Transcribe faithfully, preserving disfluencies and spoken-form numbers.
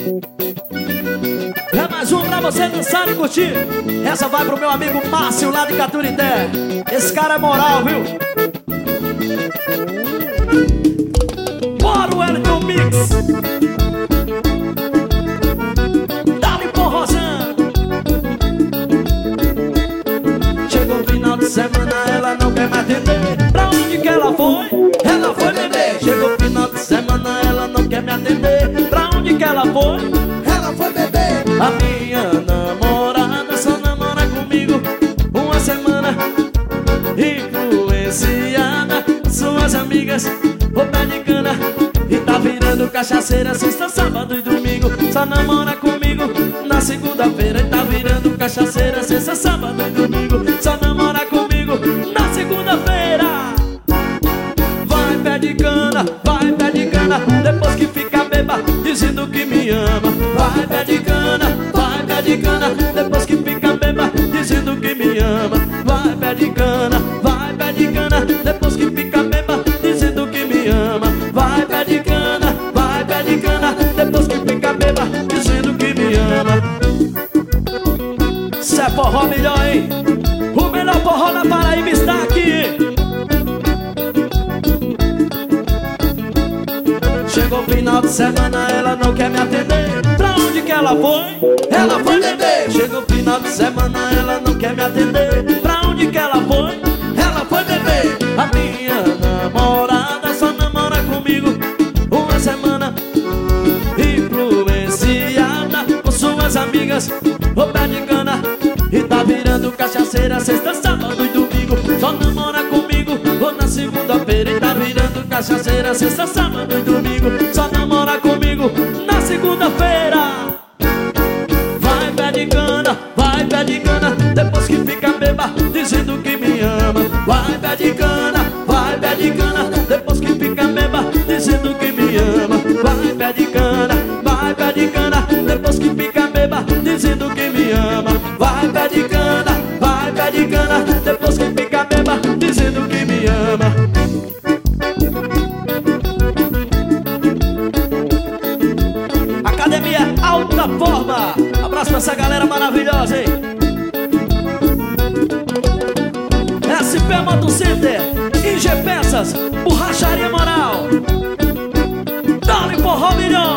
É mais um pra você dançar e curtir. Essa vai pro meu amigo Márcio lá de Caturité. Esse cara é moral, viu? Bora o Wellington Mix. Dá-lhe porrozão. Chegou o final de semana, ela não quer me atender. Pra onde que ela foi? Ela foi beber. Chegou o final de semana, ela não quer me atender. Pra onde que ela foi? Ela foi beber. A minha namorada só namora comigo uma semana. Influenciada, suas amigas, o pé de cana. E tá virando cachaceira sexta, sábado e domingo. Só namora comigo na segunda-feira. E tá virando cachaceira sexta, sábado e domingo. Só namora comigo na segunda-feira. Vai pé de cana, vai pé de cana. Depois que fica beba, dizendo que me ama. Vai pé de cana, vai pé de cana. Depois que fica beba, dizendo que me ama. Vai pé de cana, vai pé de cana. Depois que fica beba, dizendo que me ama. Vai pé de cana, vai pé de cana. Depois que fica beba, dizendo que me ama. Cê é forró melhor, hein? O melhor forró da Paraíba está aqui. Chegou o final de semana, ela não quer me atender. Pra onde que ela foi? Ela foi beber. Chegou o final de semana, ela não quer me atender. Pra onde que ela foi? Ela foi beber. A minha namorada só namora comigo uma semana. Influenciada com suas amigas, o pé de cana. E tá virando cachaceira sexta, sábado e domingo. Só namora comigo ou na segunda-feira. E tá virando cachaceira sexta, sábado e domingo. Só namora comigo na segunda-feira. Vai pé de cana, vai pé de cana. Depois que fica beba, dizendo que me ama. Vai pé de cana, vai pé de cana. Depois que fica beba, dizendo que me ama. Vai pé de cana, vai pé de cana. Depois que fica beba, dizendo que me ama. Vai pé de cana, vai pé de cana. Depois que fica beba, dizendo que me ama. Academia Alta Forma. Abraço pra essa galera maravilhosa, hein? S P Moto Center, I G Peças, Borracharia Moral. Dá-lhe porró milhão.